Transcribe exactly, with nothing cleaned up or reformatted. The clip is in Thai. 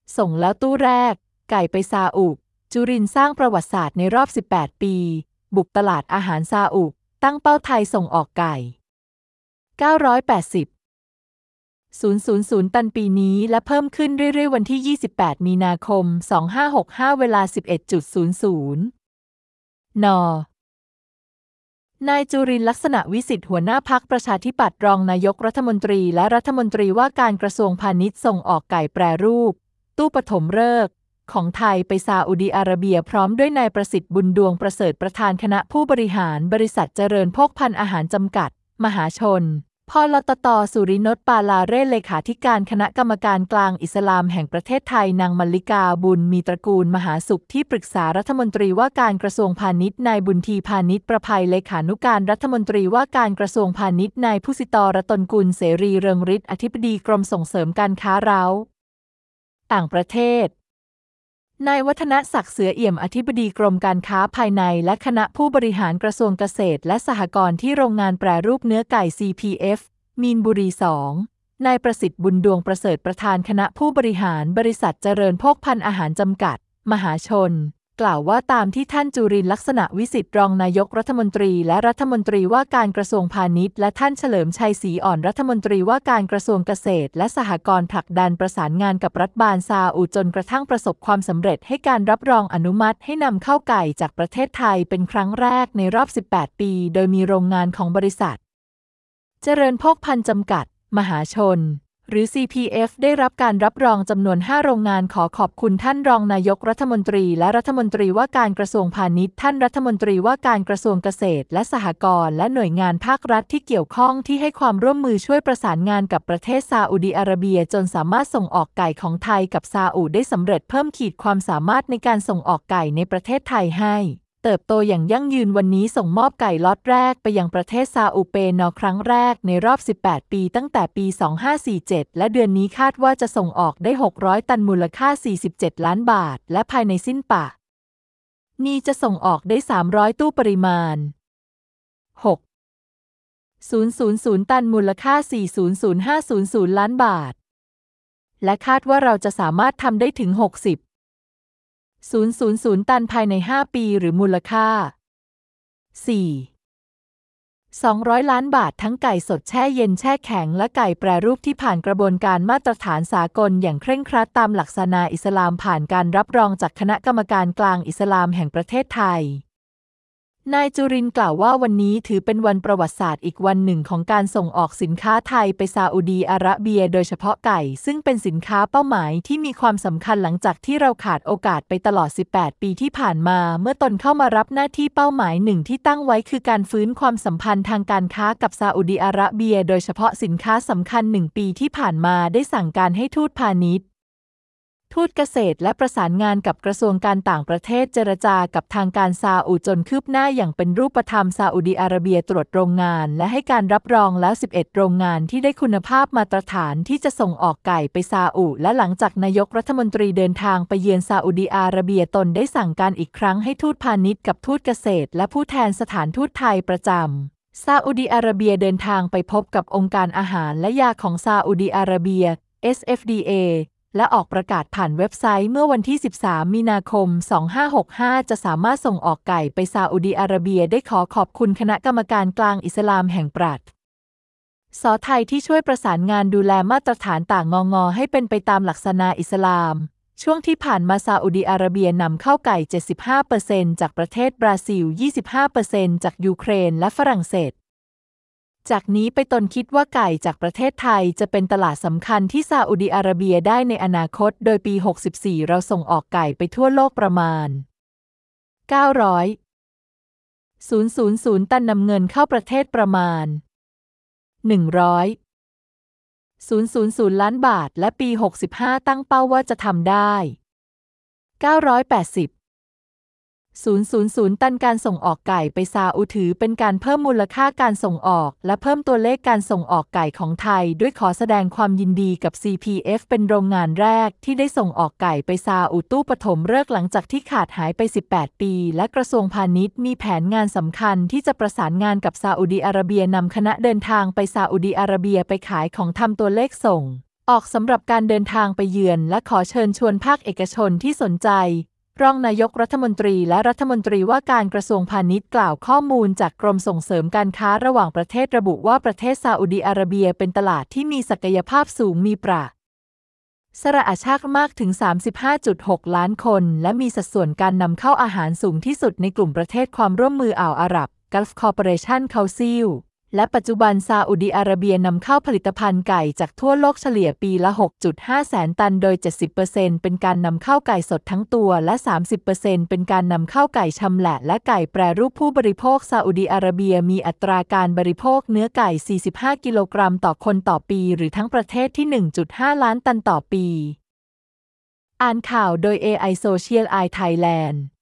ส่งแล้วตู้แรกไก่ไปซาอุจุรินทร์สร้างประวัติศาสตร์ในรอบสิบแปดปีบุกตลาดอาหารซาอุตั้งเป้าไทยส่งออกไก่เก้าร้อยแปดสิบ ศูนย์ ศูนย์ ศูนย์ ตันปีนี้และเพิ่มขึ้นเรื่อยๆวันที่ยี่สิบแปดมีนาคมสองพันห้าร้อยหกสิบห้าเวลา สิบเอ็ดศูนย์ ศูนย์ นนายจุรินทร์ลักษณะวิสิทธิ์หัวหน้าพรรคประชาธิปัตย์รองนายกรัฐมนตรีและรัฐมนตรีว่าการกระทรวงพาณิชย์ส่งออกไก่แปรรูปตู้ปฐมฤกษ์ของไทยไปซาอุดิอาระเบียพร้อมด้วยนายประสิทธิ์บุญดวงประเสริฐประธานคณะผู้บริหารบริษัทเจริญโภคภัณฑ์อาหารจำกัดมหาชนพลตต.สุรินทร์ปาลาเรศเลขาธิการคณะกรรมการกลางอิสลามแห่งประเทศไทยนางมัลลิกาบุญมีตระกูลมหาสุขที่ปรึกษารัฐมนตรีว่าการกระทรวงพาณิชย์นายบุญทีพาณิชย์ประภัยเลขานุการรัฐมนตรีว่าการกระทรวงพาณิชย์นายผู้สิตรตนกุลเสรีเรืองฤทธิ์อธิบดีกรมส่งเสริมการค้าเราต่างประเทศนายวัฒนศักดิ์เสือเอี่ยมอธิบดีกรมการค้าภายในและคณะผู้บริหารกระทรวงเกษตรและสหกรณ์ที่โรงงานแปรรูปเนื้อไก่ ซี พี เอฟ มีนบุรี สอง นายประสิทธิ์บุญดวงประเสริฐประธานคณะผู้บริหารบริษัทเจริญโภคภัณฑ์อาหารจำกัดมหาชนกล่าวว่าตามที่ท่านจุรินทร์ลักษณะวิสิทธิ์รองนายกรัฐมนตรีและรัฐมนตรีว่าการกระทรวงพาณิชย์และท่านเฉลิมชัยศรีอ่อนรัฐมนตรีว่าการกระทรวงเกษตรและสหกรณ์ผลักดันประสานงานกับรัฐบาลซาอุจนกระทั่งประสบความสำเร็จให้การรับรองอนุมัติให้นำเข้าไก่จากประเทศไทยเป็นครั้งแรกในรอบสิบแปดปีโดยมีโรงงานของบริษัทเจริญโภคภัณฑ์จำกัดมหาชนหรือ ซี พี เอฟ ได้รับการรับรองจำนวนห้าโรงงานขอขอบคุณท่านรองนายกรัฐมนตรีและรัฐมนตรีว่าการกระทรวงพาณิชย์ท่านรัฐมนตรีว่าการกระทรวงเกษตรและสหกรณ์และหน่วยงานภาครัฐที่เกี่ยวข้องที่ให้ความร่วมมือช่วยประสานงานกับประเทศซาอุดิอาระเบียจนสามารถส่งออกไก่ของไทยกับซาอุได้สำเร็จเพิ่มขีดความสามารถในการส่งออกไก่ในประเทศไทยให้เติบโตอย่างยั่งยืนวันนี้ส่งมอบไก่ล็อตแรกไปยังประเทศซาอุเปนอครั้งแรกในรอบสิบแปดปีตั้งแต่ปีสองพันห้าร้อยสี่สิบเจ็ดและเดือนนี้คาดว่าจะส่งออกได้หกร้อยตันมูลค่าสี่สิบเจ็ดล้านบาทและภายในสิ้นปีนี้จะส่งออกได้สามร้อยตู้ปริมาณหกพันตันมูลค่า สี่พันห้าร้อย ล้านบาทและคาดว่าเราจะสามารถทำได้ถึงหกสิบศูนย์ ศูนย์ ศูนย์ ตันภายในห้าปีหรือมูลค่า สี่พันสองร้อย ล้านบาททั้งไก่สดแช่เย็นแช่แข็งและไก่แปรรูปที่ผ่านกระบวนการมาตรฐานสากลอย่างเคร่งครัดตามหลักศาสนาอิสลามผ่านการรับรองจากคณะกรรมการกลางอิสลามแห่งประเทศไทยนายจุรินทร์กล่าวว่าวันนี้ถือเป็นวันประวัติศาสตร์อีกวันหนึ่งของการส่งออกสินค้าไทยไปซาอุดีอาระเบียโดยเฉพาะไก่ซึ่งเป็นสินค้าเป้าหมายที่มีความสำคัญหลังจากที่เราขาดโอกาสไปตลอดสิบแปดปีที่ผ่านมาเมื่อตนเข้ามารับหน้าที่เป้าหมายหนึ่งที่ตั้งไว้คือการฟื้นความสัมพันธ์ทางการค้ากับซาอุดีอาระเบียโดยเฉพาะสินค้าสำคัญหนึ่งปีที่ผ่านมาได้สั่งการให้ทูตพาณิชย์ทูตเกษตรและประสานงานกับกระทรวงการต่างประเทศเจรจากับทางการซาอุจนคืบหน้าอย่างเป็นรูปธรรมซาอุดิอาระเบียตรวจโรงงานและให้การรับรองแล้วสิบเอ็ดโรงงานที่ได้คุณภาพมาตรฐานที่จะส่งออกไก่ไปซาอุและหลังจากนายกรัฐมนตรีเดินทางไปเยือนซาอุดิอาระเบียตนได้สั่งการอีกครั้งให้ทูตพาณิชย์กับทูตเกษตรและผู้แทนสถานทูตไทยประจำซาอุดิอาระเบียเดินทางไปพบกับองค์การอาหารและยาของซาอุดิอาระเบีย เอส เอฟ ดี เอและออกประกาศผ่านเว็บไซต์เมื่อวันที่สิบสามมีนาคมสองพันห้าร้อยหกสิบห้าจะสามารถส่งออกไก่ไปซาอุดิอาระเบียได้ขอขอบคุณคณะกรรมการกลางอิสลามแห่งประเทศไทยที่ช่วยประสานงานดูแลมาตรฐานต่างงอให้เป็นไปตามหลักศาสนาอิสลามช่วงที่ผ่านมาซาอุดิอาระเบียนำเข้าไก่ เจ็ดสิบห้าเปอร์เซ็นต์ จากประเทศบราซิล ยี่สิบห้าเปอร์เซ็นต์ จากยูเครนและฝรั่งเศสจากนี้ไปตนคิดว่าไก่จากประเทศไทยจะเป็นตลาดสำคัญที่ซาอุดิอาระเบียได้ในอนาคตโดยปีหกสิบสี่เราส่งออกไก่ไปทั่วโลกประมาณเก้าร้อยตันนำเงินเข้าประเทศประมาณหนึ่งร้อยล้านบาทและปีหกสิบห้าตั้งเป้าว่าจะทำได้เก้าร้อยแปดสิบ ศูนย์ ศูนย์ ศูนย์ ตันการส่งออกไก่ไปซาอุถือเป็นการเพิ่มมูลค่าการส่งออกและเพิ่มตัวเลขการส่งออกไก่ของไทยด้วยขอแสดงความยินดีกับ ซี พี เอฟ เป็นโรงงานแรกที่ได้ส่งออกไก่ไปซาอุตู้ปฐมฤกษ์หลังจากที่ขาดหายไปสิบแปดปีและกระทรวงพาณิชย์มีแผนงานสำคัญที่จะประสานงานกับซาอุดิอาระเบียนำคณะเดินทางไปซาอุดิอาระเบียไปขายของทำตัวเลขส่งออกสำหรับการเดินทางไปเยือนและขอเชิญชวนภาคเอกชนที่สนใจรองนายกรัฐมนตรีและรัฐมนตรีว่าการกระทรวงพาณิชย์กล่าวข้อมูลจากกรมส่งเสริมการค้าระหว่างประเทศระบุว่าประเทศซาอุดิอาระเบียเป็นตลาดที่มีศักยภาพสูงมีประชากรมากถึง สามสิบห้าจุดหก ล้านคนและมีสัดส่วนการนำเข้าอาหารสูงที่สุดในกลุ่มประเทศความร่วมมืออ่าวอาหรับ Gulf Cooperation Council และปัจจุบันซาอุดิอาระเบียนำเข้าผลิตภัณฑ์ไก่จากทั่วโลกเฉลี่ยปีละ หกจุดห้า แสนตันโดย เจ็ดสิบเปอร์เซ็นต์ เป็นการนำเข้าไก่สดทั้งตัวและ สามสิบเปอร์เซ็นต์ เป็นการนำเข้าไก่ชำแหละและไก่แปรรูปผู้บริโภคซาอุดิอาระเบียมีอัตราการบริโภคเนื้อไก่ สี่สิบห้า กิโลกรัมต่อคนต่อปีหรือทั้งประเทศที่ หนึ่งจุดห้า ล้านตันต่อปีอ่านข่าวโดย เอ ไอ Social Eye Thailand